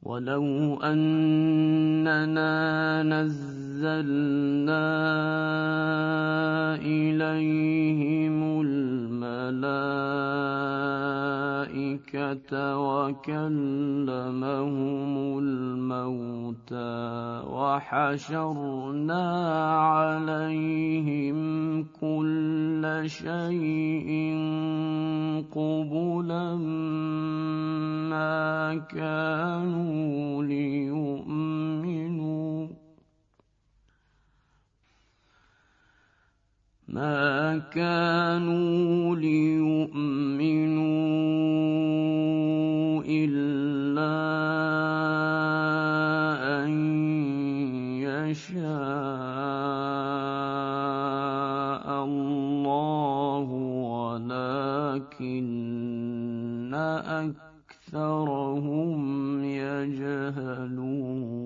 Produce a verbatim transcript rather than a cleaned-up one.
ولو أننا نزلنا إليهم الملائكة وكلمهم الموتى وحشرنا عليهم كل شيء قبلا ما كانوا ليؤمنوا ما كانوا ليؤمنوا إلا أن يشاء الله ولكن أكثرهم يجهلون.